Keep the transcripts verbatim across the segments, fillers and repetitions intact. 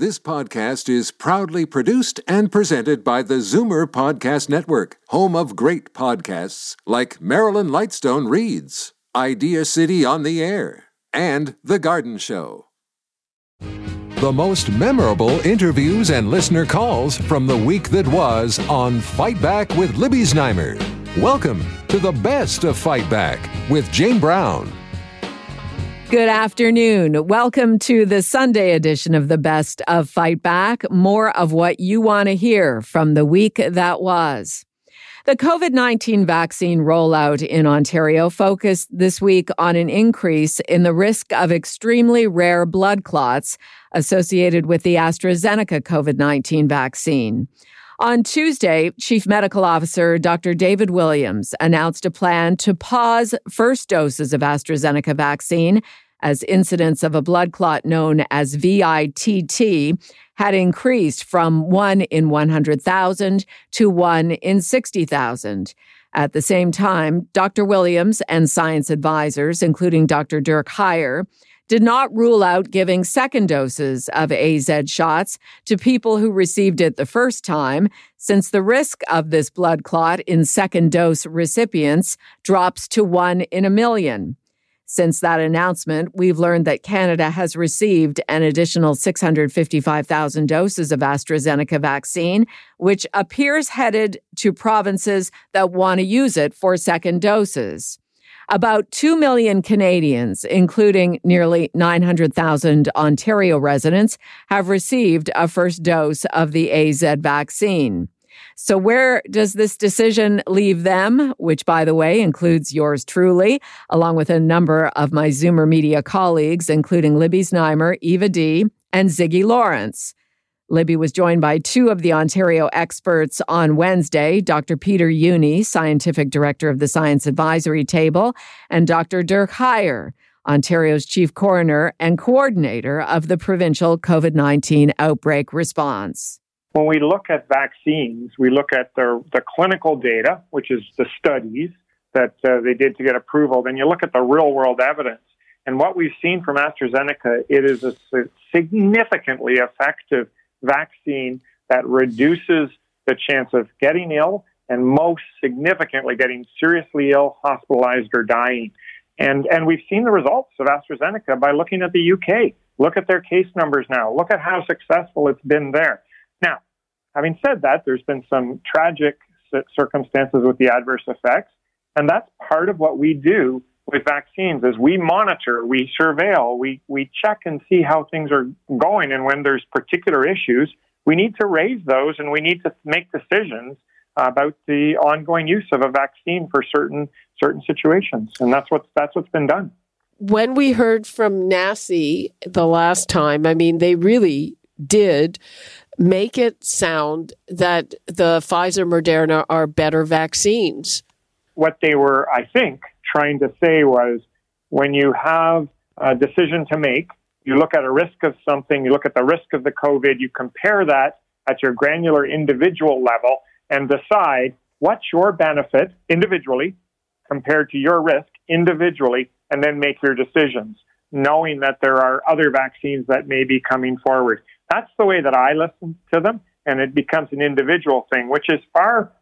This podcast is proudly produced and presented by the Zoomer Podcast Network, home of great podcasts like Marilyn Lightstone Reads, Idea City on the Air, and The Garden Show. The most memorable interviews and listener calls from the week that was on Fight Back with Libby Znaimer. Welcome to the best of Fight Back with Jane Brown. Good afternoon. Welcome to the Sunday edition of the Best of Fight Back. More of what you want to hear from the week that was. The covid nineteen vaccine rollout in Ontario focused this week on an increase in the risk of extremely rare blood clots associated with the AstraZeneca covid nineteen vaccine. On Tuesday, Chief Medical Officer Doctor David Williams announced a plan to pause first doses of AstraZeneca vaccine as incidence of a blood clot known as V I T T had increased from one in one hundred thousand to one in sixty thousand. At the same time, Doctor Williams and science advisors, including Doctor Dirk Heyer, did not rule out giving second doses of A Z shots to people who received it the first time, since the risk of this blood clot in second dose recipients drops to one in a million. Since that announcement, we've learned that Canada has received an additional six hundred fifty-five thousand doses of AstraZeneca vaccine, which appears headed to provinces that want to use it for second doses. About two million Canadians, including nearly nine hundred thousand Ontario residents, have received a first dose of the A Z vaccine. So where does this decision leave them, which, by the way, includes yours truly, along with a number of my Zoomer media colleagues, including Libby Znaimer, Eva D., and Ziggy Lawrence? Libby was joined by two of the Ontario experts on Wednesday, Doctor Peter Jüni, Scientific Director of the Science Advisory Table, and Doctor Dirk Heyer, Ontario's Chief Coroner and Coordinator of the Provincial covid nineteen Outbreak Response. When we look at vaccines, we look at the, the clinical data, which is the studies that uh, they did to get approval. Then you look at the real-world evidence. And what we've seen from AstraZeneca, it is a significantly effective vaccine that reduces the chance of getting ill and most significantly getting seriously ill, hospitalized, or dying. And and we've seen the results of AstraZeneca by looking at the U K. Look at their case numbers now. Look at how successful it's been there. Now, having said that, there's been some tragic circumstances with the adverse effects, and that's part of what we do with vaccines is we monitor, we surveil, we, we check and see how things are going. And when there's particular issues, we need to raise those and we need to make decisions about the ongoing use of a vaccine for certain certain situations. And that's what's, that's what's been done. When we heard from N A C I the last time, I mean, they really did make it sound that the Pfizer Moderna are better vaccines. What they were, I think, trying to say was when you have a decision to make, you look at a risk of something, you look at the risk of the COVID, you compare that at your granular individual level and decide what's your benefit individually compared to your risk individually, and then make your decisions, knowing that there are other vaccines that may be coming forward. That's the way that I listen to them, and it becomes an individual thing, which is far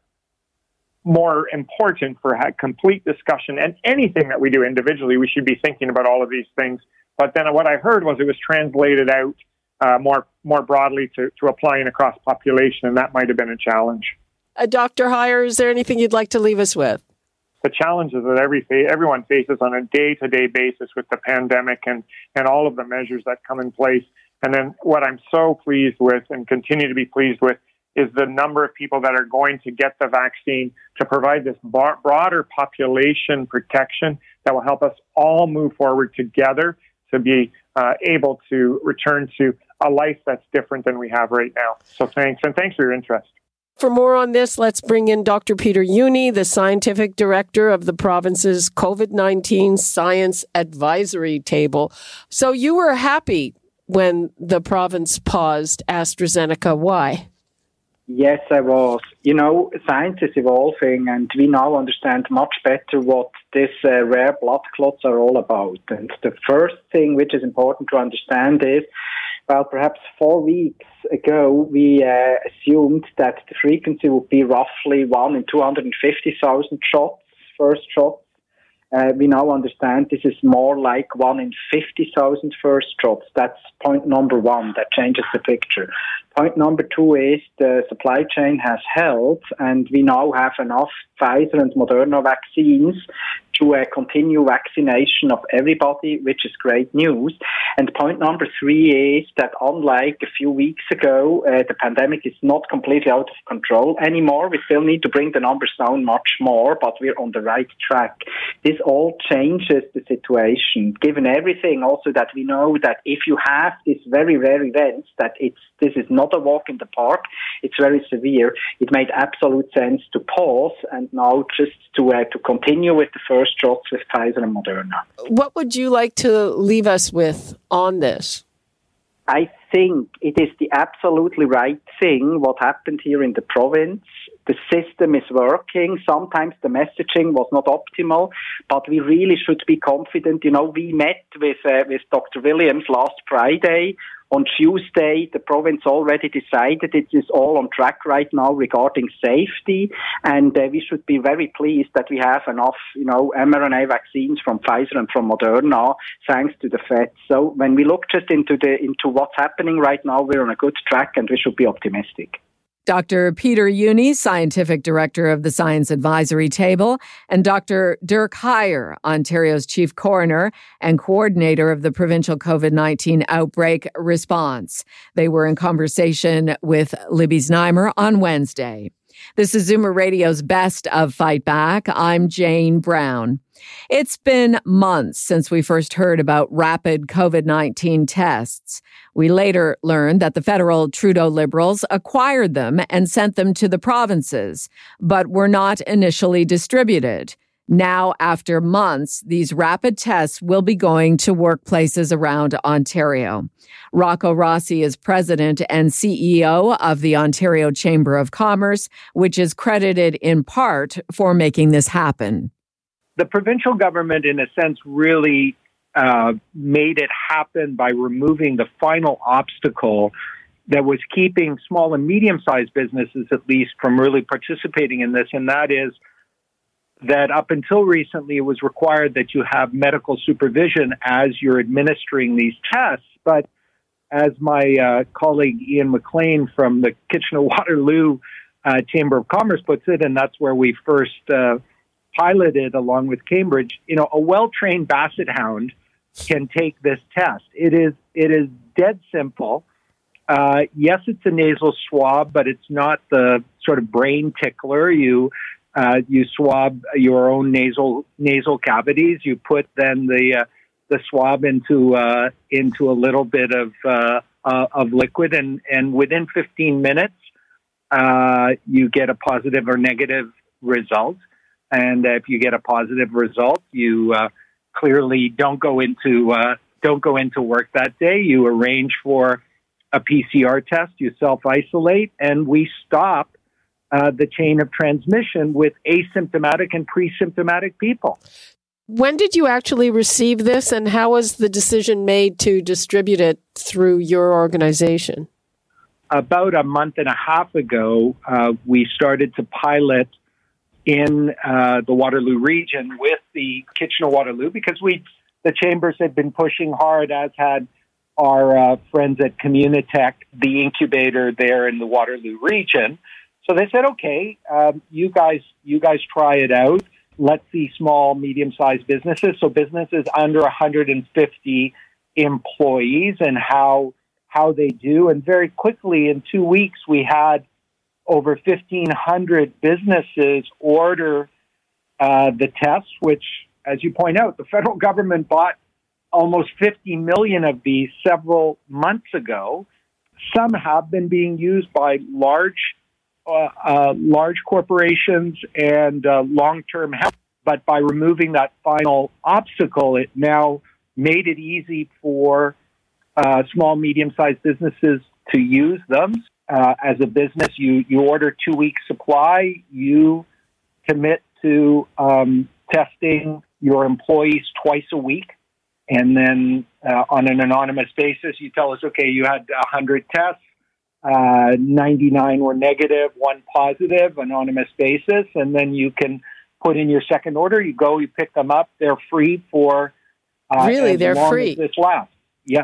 more important for a complete discussion. And anything that we do individually, we should be thinking about all of these things. But then what I heard was it was translated out uh, more more broadly to, to applying across population, and that might have been a challenge. Uh, Doctor Heyer, is there anything you'd like to leave us with? The challenges that every fa- everyone faces on a day-to-day basis with the pandemic and, and all of the measures that come in place. And then what I'm so pleased with and continue to be pleased with is the number of people that are going to get the vaccine to provide this bar- broader population protection that will help us all move forward together to be uh, able to return to a life that's different than we have right now. So thanks, and thanks for your interest. For more on this, let's bring in Doctor Peter Jüni, the Scientific Director of the province's covid nineteen Science Advisory Table. So you were happy when the province paused AstraZeneca. Why? Yes, I was. You know, science is evolving, and we now understand much better what these uh, rare blood clots are all about. And the first thing which is important to understand is Well, perhaps four weeks ago, we uh, assumed that the frequency would be roughly one in two hundred fifty thousand shots, first shots. Uh, we now understand this is more like one in fifty thousand first shots. That's point number one. That changes the picture. Point number two is the supply chain has held, and we now have enough Pfizer and Moderna vaccines to uh, continue vaccination of everybody, which is great news. And point number three is that unlike a few weeks ago, uh, the pandemic is not completely out of control anymore. We still need to bring the numbers down much more, but we're on the right track. This all changes the situation, given everything also that we know that if you have these very rare events, that it's this is not a walk in the park, it's very severe. It made absolute sense to pause and now just to uh, to continue with the first shots with Pfizer and Moderna. What would you like to leave us with on this? I think it is the absolutely right thing what happened here in the province. The system is working. Sometimes the messaging was not optimal, but we really should be confident. You know, we met with uh, with Doctor Williams last Friday. On Tuesday, the province already decided it is all on track right now regarding safety, and uh, we should be very pleased that we have enough, you know, mRNA vaccines from Pfizer and from Moderna, thanks to the Fed. So when we look just into the into what's happening right now, we're on a good track, and we should be optimistic. Doctor Peter Jüni, Scientific Director of the Science Advisory Table, and Doctor Dirk Heyer, Ontario's Chief Coroner and Coordinator of the Provincial COVID nineteen Outbreak Response. They were in conversation with Libby Znaimer on Wednesday. This is Zoomer Radio's Best of Fight Back. I'm Jane Brown. It's been months since we first heard about rapid COVID nineteen tests. We later learned that the federal Trudeau Liberals acquired them and sent them to the provinces, but were not initially distributed. Now, after months, these rapid tests will be going to workplaces around Ontario. Rocco Rossi is president and C E O of the Ontario Chamber of Commerce, which is credited in part for making this happen. The provincial government, in a sense, really uh, made it happen by removing the final obstacle that was keeping small and medium-sized businesses, at least, from really participating in this, and that is that up until recently, it was required that you have medical supervision as you're administering these tests. But as my uh, colleague Ian McLean from the Kitchener-Waterloo uh, Chamber of Commerce puts it, and that's where we first uh, piloted along with Cambridge, you know, a well-trained basset hound can take this test. It is it is dead simple. Uh, yes, it's a nasal swab, but it's not the sort of brain tickler. You Uh, you swab your own nasal nasal cavities. You put then the uh, the swab into uh, into a little bit of uh, uh, of liquid, and, and within fifteen minutes, uh, you get a positive or negative result. And if you get a positive result, you uh, clearly don't go into uh, don't go into work that day. You arrange for a P C R test. You self isolate, and we stop Uh, the chain of transmission with asymptomatic and pre-symptomatic people. When did you actually receive this, and how was the decision made to distribute it through your organization? About a month and a half ago, uh, we started to pilot in uh, the Waterloo region with the Kitchener-Waterloo because we, the chambers had been pushing hard, as had our uh, friends at Communitech, the incubator there in the Waterloo region. So they said, okay, um, you guys, you guys try it out. Let's see small, medium-sized businesses, so businesses under one hundred fifty employees, and how how they do. And very quickly, in two weeks, we had over fifteen hundred businesses order uh, the tests, which, as you point out, the federal government bought almost fifty million of these several months ago. Some have been being used by large Uh, uh, large corporations and uh, long-term health. But by removing that final obstacle, it now made it easy for uh, small, medium-sized businesses to use them. Uh, as a business, you, you order two weeks supply, you commit to um, testing your employees twice a week, and then uh, on an anonymous basis, you tell us, okay, you had one hundred tests, uh, ninety-nine were negative, one positive, anonymous basis, and then you can put in your second order. You go, you pick them up. They're free for uh, really, as they're long free. as this lasts. Yes.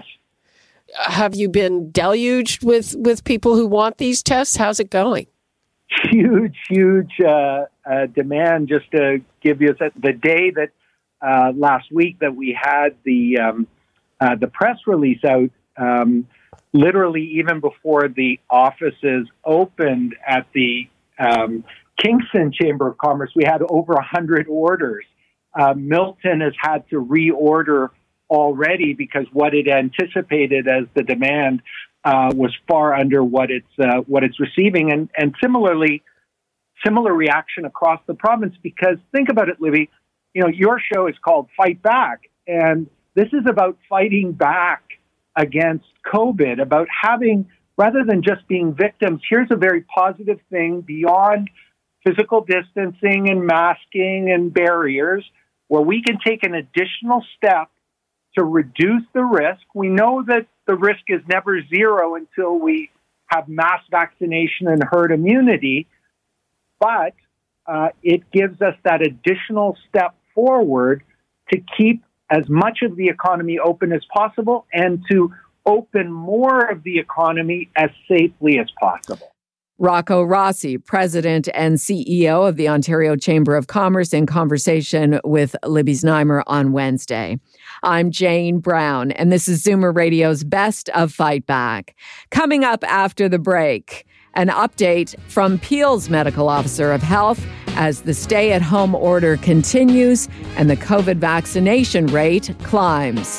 Have you been deluged with, with people who want these tests? How's it going? Huge, huge uh, uh, demand. Just to give you a, the day that uh, last week that we had the um, uh, the press release out, um, literally even before the offices opened at the um, Kingston Chamber of Commerce, we had over one hundred orders. Uh, Milton has had to reorder already because what it anticipated as the demand uh, was far under what it's uh, what it's receiving, and and similarly, similar reaction across the province. Because think about it, Libby. You know, your show is called Fight Back, and this is about fighting back against COVID. About having, rather than just being victims, here's a very positive thing beyond physical distancing and masking and barriers, where we can take an additional step to reduce the risk. We know that the risk is never zero until we have mass vaccination and herd immunity, but uh, it gives us that additional step forward to keep as much of the economy open as possible and to open more of the economy as safely as possible. Rocco Rossi, President and C E O of the Ontario Chamber of Commerce, in conversation with Libby Znaimer on Wednesday. I'm Jane Brown, and this is Zoomer Radio's Best of Fight Back. Coming up after the break, an update from Peel's medical officer of health as the stay-at-home order continues and the COVID vaccination rate climbs.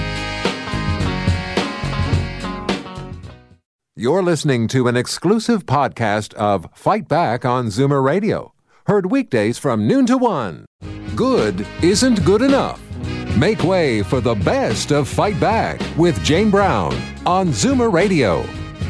You're listening to an exclusive podcast of Fight Back on Zoomer Radio. Heard weekdays from noon to one. Good isn't good enough. Make way for the best of Fight Back with Jane Brown on Zoomer Radio.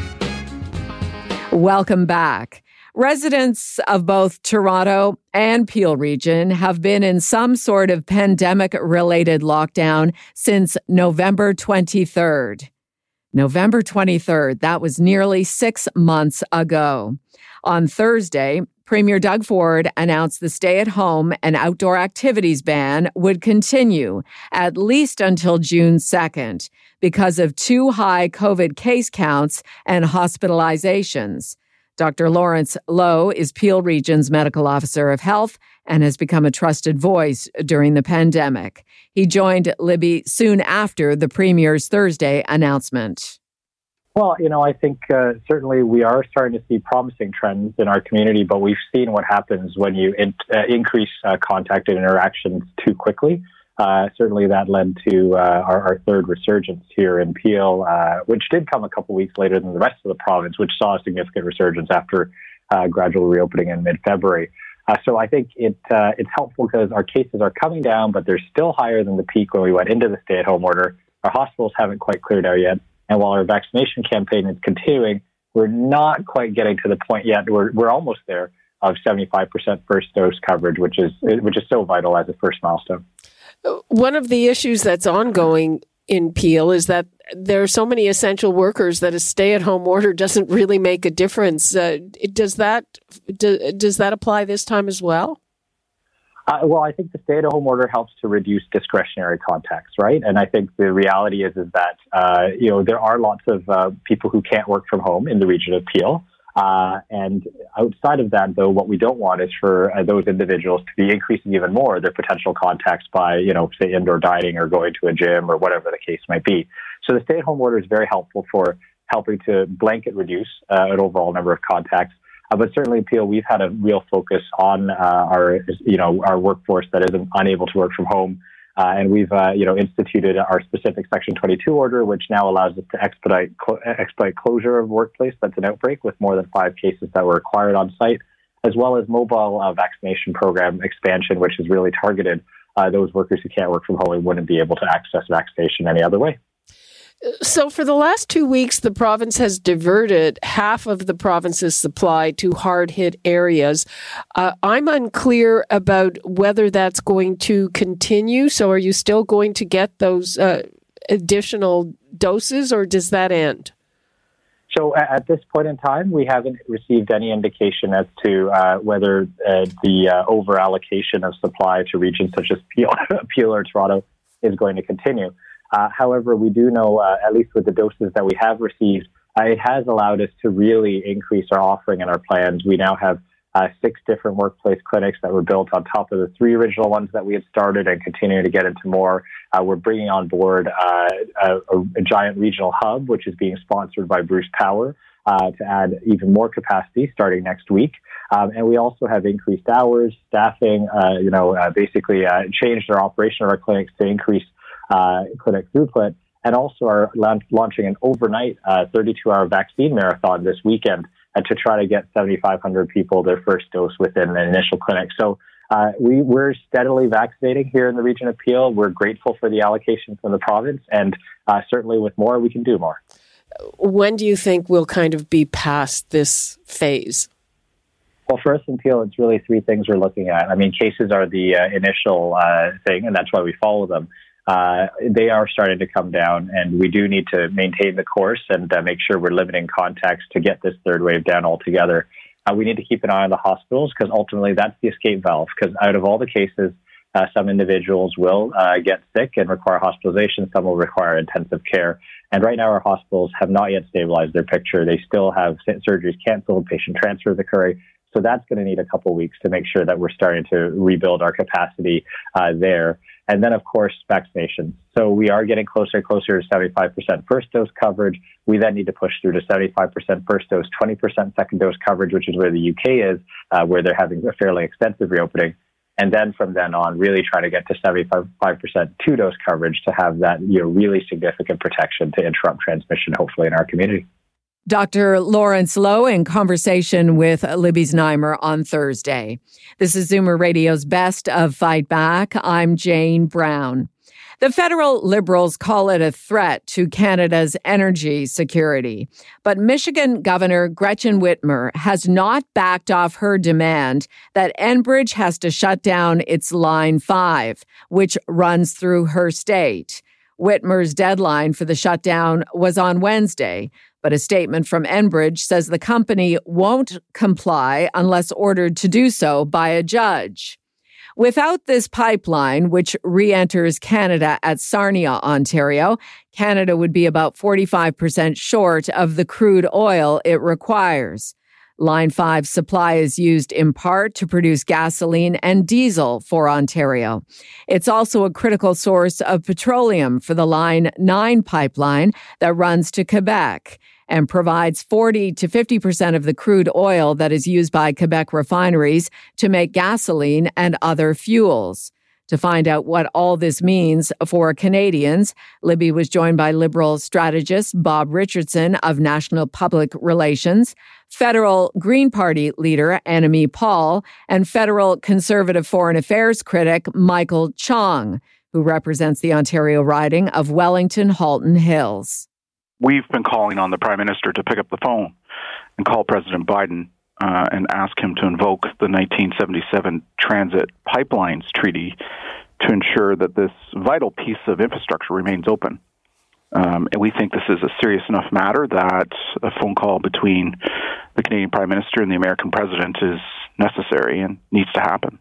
Welcome back. Residents of both Toronto and Peel Region have been in some sort of pandemic-related lockdown since November twenty-third. November twenty-third, that was nearly six months ago. On Thursday, Premier Doug Ford announced the stay-at-home and outdoor activities ban would continue at least until June second because of too high COVID case counts and hospitalizations. Doctor Lawrence Lowe is Peel Region's medical officer of health and has become a trusted voice during the pandemic. He joined Libby soon after the Premier's Thursday announcement. Well, you know, I think uh, certainly we are starting to see promising trends in our community, but we've seen what happens when you in, uh, increase uh, contact and interactions too quickly. Uh, certainly that led to uh, our, our third resurgence here in Peel, uh, which did come a couple weeks later than the rest of the province, which saw a significant resurgence after uh, gradual reopening in mid-February. Uh, so I think it uh, it's helpful because our cases are coming down, but they're still higher than the peak when we went into the stay-at-home order. Our hospitals haven't quite cleared out yet. And while our vaccination campaign is continuing, we're not quite getting to the point yet. We're we're almost there of seventy-five percent first dose coverage, which is which is so vital as a first milestone. One of the issues that's ongoing in Peel is that there are so many essential workers that a stay-at-home order doesn't really make a difference. Uh, does that do, does that apply this time as well? Uh, well, I think the stay-at-home order helps to reduce discretionary contacts, right? And I think the reality is is that uh, you know there are lots of uh, people who can't work from home in the region of Peel. Uh, and outside of that, though, what we don't want is for uh, those individuals to be increasing even more their potential contacts by, you know, say indoor dining or going to a gym or whatever the case might be. So the stay-at-home order is very helpful for helping to blanket reduce uh, an overall number of contacts. Uh, but certainly in Peel, we've had a real focus on uh, our, you know, our workforce that is unable to work from home. Uh, and we've, uh, you know, instituted our specific Section twenty-two order, which now allows us to expedite clo- expedite closure of workplace that's an outbreak with more than five cases that were required on site, as well as mobile uh, vaccination program expansion, which is really targeted uh, those workers who can't work from home and wouldn't be able to access vaccination any other way. So for the last two weeks, the province has diverted half of the province's supply to hard-hit areas. Uh, I'm unclear about whether that's going to continue. So are you still going to get those uh, additional doses, or does that end? So at this point in time, we haven't received any indication as to uh, whether uh, the uh, over-allocation of supply to regions such as Peel, Peel or Toronto is going to continue. Uh, however, we do know, uh, at least with the doses that we have received, uh, it has allowed us to really increase our offering and our plans. We now have uh, six different workplace clinics that were built on top of the three original ones that we had started and continue to get into more. Uh, we're bringing on board uh, a, a giant regional hub, which is being sponsored by Bruce Power, uh, to add even more capacity starting next week. Um, and we also have increased hours, staffing, uh, you know, uh, basically uh, changed our operation of our clinics to increase Uh, clinic throughput, and also are la- launching an overnight uh, thirty-two hour vaccine marathon this weekend uh, to try to get seventy-five hundred people their first dose within an initial clinic. So uh, we, we're steadily vaccinating here in the region of Peel. We're grateful for the allocation from the province, and uh, certainly with more, we can do more. When do you think we'll kind of be past this phase? Well, for us in Peel, it's really three things we're looking at. I mean, cases are the uh, initial uh, thing, and that's why we follow them. Uh, they are starting to come down, and we do need to maintain the course and uh, make sure we're limiting contacts to get this third wave down altogether. Uh, we need to keep an eye on the hospitals, because ultimately that's the escape valve, because out of all the cases, uh, some individuals will uh, get sick and require hospitalization, some will require intensive care. And right now our hospitals have not yet stabilized their picture. They still have surgeries canceled, patient transfers occurring. So that's going to need a couple of weeks to make sure that we're starting to rebuild our capacity uh, there. And then, of course, vaccinations. So we are getting closer and closer to seventy-five percent first dose coverage. We then need to push through to seventy-five percent first dose, twenty percent second dose coverage, which is where the U K is, uh, where they're having a fairly extensive reopening. And then from then on, really try to get to seventy-five percent two-dose coverage to have that, you know, really significant protection to interrupt transmission, hopefully, in our community. Doctor Lawrence Loh in conversation with Libby Znaimer on Thursday. This is Zoomer Radio's Best of Fight Back. I'm Jane Brown. The federal Liberals call it a threat to Canada's energy security. But Michigan Governor Gretchen Whitmer has not backed off her demand that Enbridge has to shut down its Line five, which runs through her state. Whitmer's deadline for the shutdown was on Wednesday, but a statement from Enbridge says the company won't comply unless ordered to do so by a judge. Without this pipeline, which re-enters Canada at Sarnia, Ontario, Canada would be about forty-five percent short of the crude oil it requires. Line five supply is used in part to produce gasoline and diesel for Ontario. It's also a critical source of petroleum for the Line nine pipeline that runs to Quebec and provides forty to fifty percent of the crude oil that is used by Quebec refineries to make gasoline and other fuels. To find out what all this means for Canadians, Libby was joined by Liberal strategist Bob Richardson of National Public Relations, federal Green Party leader Annamie Paul, and federal Conservative Foreign Affairs critic Michael Chong, who represents the Ontario riding of Wellington-Halton Hills. We've been calling on the Prime Minister to pick up the phone and call President Biden uh, and ask him to invoke the nineteen seventy-seven Transit Pipelines Treaty to ensure that this vital piece of infrastructure remains open. Um, and we think this is a serious enough matter that a phone call between the Canadian Prime Minister and the American President is necessary and needs to happen.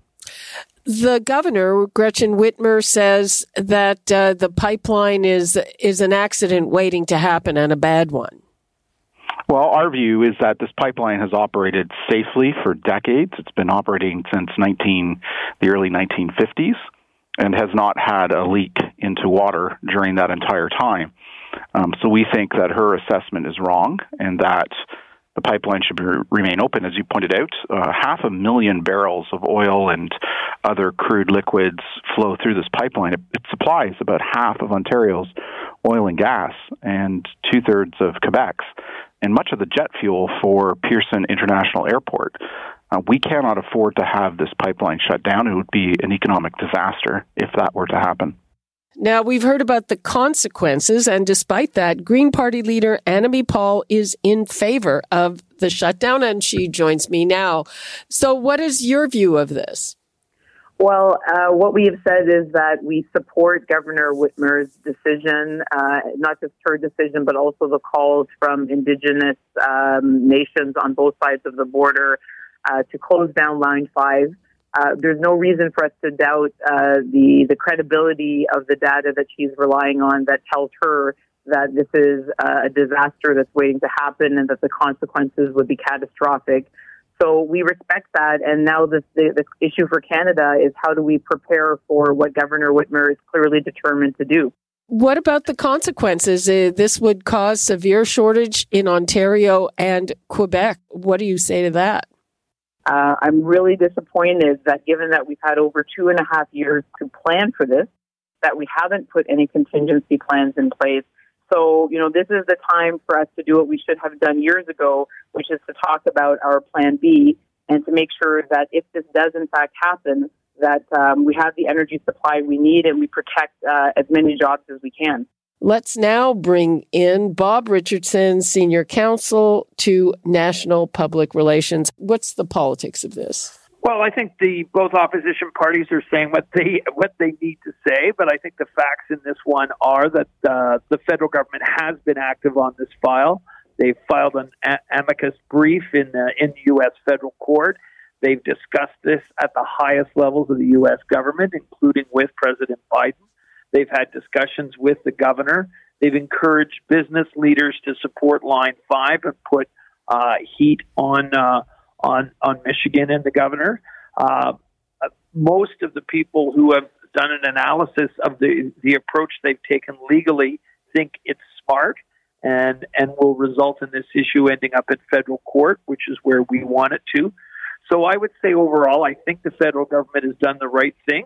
The governor, Gretchen Whitmer, says that uh, the pipeline is is an accident waiting to happen and a bad one. Well, our view is that this pipeline has operated safely for decades. It's been operating since nineteen the early nineteen fifties and has not had a leak into water during that entire time. Um, so we think that her assessment is wrong and that the pipeline should be, remain open. As you pointed out, uh, half a million barrels of oil and other crude liquids flow through this pipeline. It, it supplies about half of Ontario's oil and gas and two-thirds of Quebec's, and much of the jet fuel for Pearson International Airport. Uh, we cannot afford to have this pipeline shut down. It would be an economic disaster if that were to happen. Now, we've heard about the consequences, and despite that, Green Party leader Annamie Paul is in favor of the shutdown, and she joins me now. So what is your view of this? Well, uh, what we have said is that we support Governor Whitmer's decision, uh, not just her decision, but also the calls from Indigenous um, nations on both sides of the border uh, to close down Line five. Uh, there's no reason for us to doubt uh, the, the credibility of the data that she's relying on that tells her that this is uh, a disaster that's waiting to happen and that the consequences would be catastrophic. So we respect that, and now the, the, the issue for Canada is how do we prepare for what Governor Whitmer is clearly determined to do. What about the consequences? Uh, this would cause severe shortage in Ontario and Quebec. What do you say to that? Uh, I'm really disappointed that given that we've had over two and a half years to plan for this, that we haven't put any contingency plans in place. So, you know, this is the time for us to do what we should have done years ago, which is to talk about our plan B and to make sure that if this does in fact happen, that um, we have the energy supply we need and we protect uh, as many jobs as we can. Let's now bring in Bob Richardson, Senior Counsel to National Public Relations. What's the politics of this? Well, I think the both opposition parties are saying what they what they need to say, but I think the facts in this one are that uh, the federal government has been active on this file. They've filed an a- amicus brief in the in the U S federal court. They've discussed this at the highest levels of the U S government, including with President Biden. They've had discussions with the governor. They've encouraged business leaders to support Line five and put uh, heat on. Uh, on on Michigan and the governor. Uh, most of the people who have done an analysis of the, the approach they've taken legally think it's smart and, and will result in this issue ending up in federal court, which is where we want it to. So I would say overall, I think the federal government has done the right things.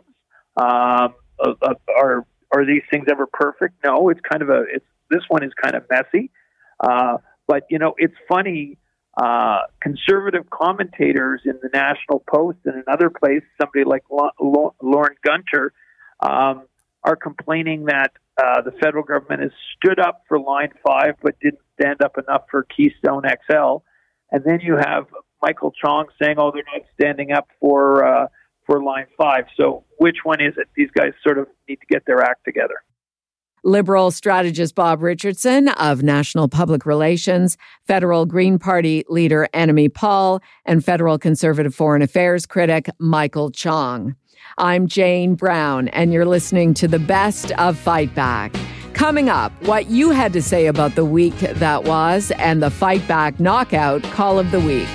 Um, uh, uh, are are these things ever perfect? No, it's kind of a, it's, this one is kind of messy. Uh, but, you know, it's funny. Uh, conservative commentators in the National Post and another place, somebody like Lauren Gunter, um, are complaining that uh, the federal government has stood up for Line five but didn't stand up enough for Keystone X L. And then you have Michael Chong saying, oh, they're not standing up for uh, for Line five. So which one is it? These guys sort of need to get their act together. Liberal strategist Bob Richardson of National Public Relations, federal Green Party leader Annamie Paul, and federal conservative foreign affairs critic Michael Chong. I'm Jane Brown, and you're listening to the best of Fight Back. Coming up, what you had to say about the week that was and the Fight Back Knockout Call of the Week.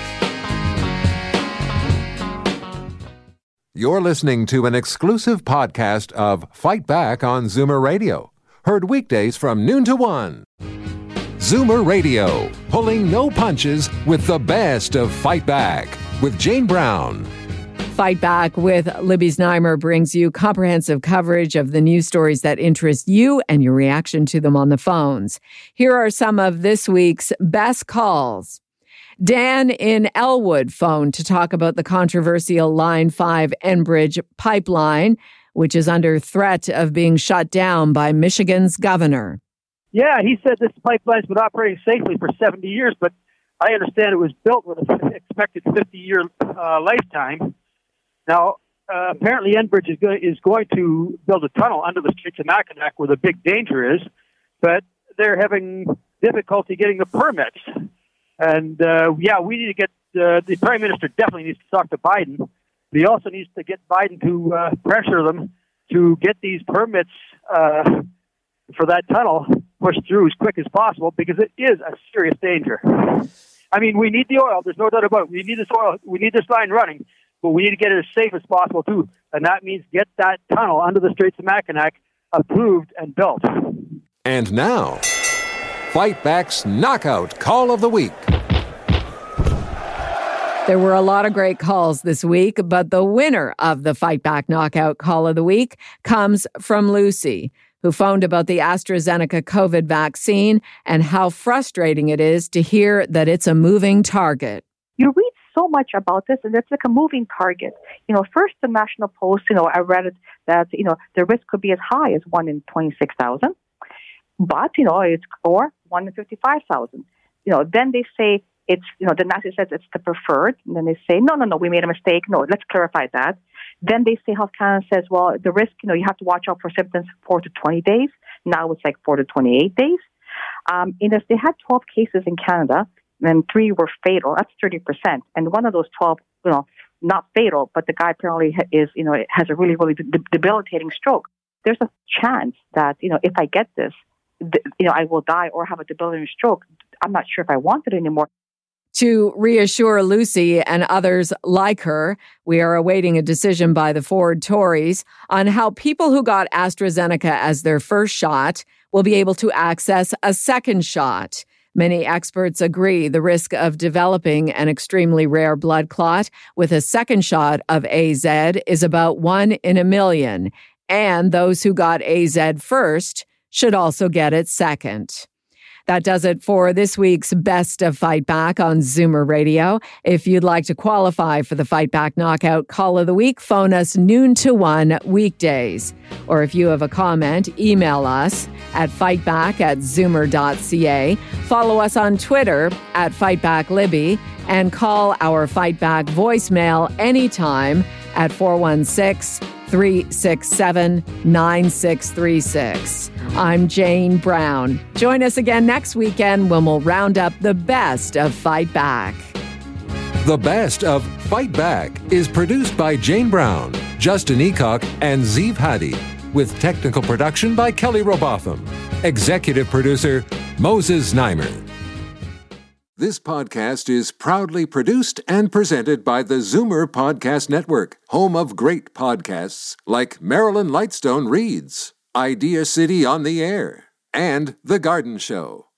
You're listening to an exclusive podcast of Fight Back on Zoomer Radio. Heard weekdays from noon to one. Zoomer Radio, pulling no punches with the best of Fight Back with Jane Brown. Fight Back with Libby Znaimer brings you comprehensive coverage of the news stories that interest you and your reaction to them on the phones. Here are some of this week's best calls. Dan in Elwood phoned to talk about the controversial Line five Enbridge pipeline, which is under threat of being shut down by Michigan's governor. Yeah, he said this pipeline's been operating safely for seventy years, but I understand it was built with an expected fifty-year uh, lifetime. Now, uh, apparently Enbridge is, go- is going to build a tunnel under the Straits of Mackinac where the big danger is, but they're having difficulty getting the permits. And, uh, yeah, we need to get, uh, the Prime Minister definitely needs to talk to Biden. But he also needs to get Biden to uh, pressure them to get these permits uh, for that tunnel pushed through as quick as possible because it is a serious danger. I mean, we need the oil. There's no doubt about it. We need this oil. We need this line running, but we need to get it as safe as possible, too. And that means get that tunnel under the Straits of Mackinac approved and built. And now, Fight Back's Knockout Call of the Week. There were a lot of great calls this week, but the winner of the Fight Back Knockout Call of the Week comes from Lucy, who phoned about the AstraZeneca COVID vaccine and how frustrating it is to hear that it's a moving target. You reached so much about this, and it's like a moving target. You know, first the National Post, you know, I read it that, you know, the risk could be as high as one in twenty-six thousand, but, you know, it's, or one in fifty-five thousand. You know, then they say it's, you know, the N A C I says it's the preferred, and then they say, no, no, no, we made a mistake. No, let's clarify that. Then they say, Health Canada says, well, the risk, you know, you have to watch out for symptoms four to twenty days. Now it's like four to twenty-eight days. Um, and if they had twelve cases in Canada, and three were fatal, that's thirty percent. And one of those twelve, you know, not fatal, but the guy apparently is, you know, has a really, really de- debilitating stroke. There's a chance that, you know, if I get this, th- you know, I will die or have a debilitating stroke. I'm not sure if I want it anymore. To reassure Lucy and others like her, we are awaiting a decision by the Ford Tories on how people who got AstraZeneca as their first shot will be able to access a second shot. Many experts agree the risk of developing an extremely rare blood clot with a second shot of A Z is about one in a million, and those who got A Z first should also get it second. That does it for this week's Best of Fight Back on Zoomer Radio. If you'd like to qualify for the Fight Back Knockout Call of the Week, phone us noon to one weekdays. Or if you have a comment, email us at fightback at zoomer dot c a. Follow us on Twitter at FightbackLibby and call our Fight Back voicemail anytime at four one six, three six seven, nine six three six. I'm Jane Brown. Join us again next weekend when we'll round up the best of Fight Back. The Best of Fight Back is produced by Jane Brown, Justin Eacock, and Zeev Hadi, with technical production by Kelly Robotham. Executive producer, Moses Znaimer. This podcast is proudly produced and presented by the Zoomer Podcast Network, home of great podcasts like Marilyn Lightstone Reads, Idea City on the Air, and The Garden Show.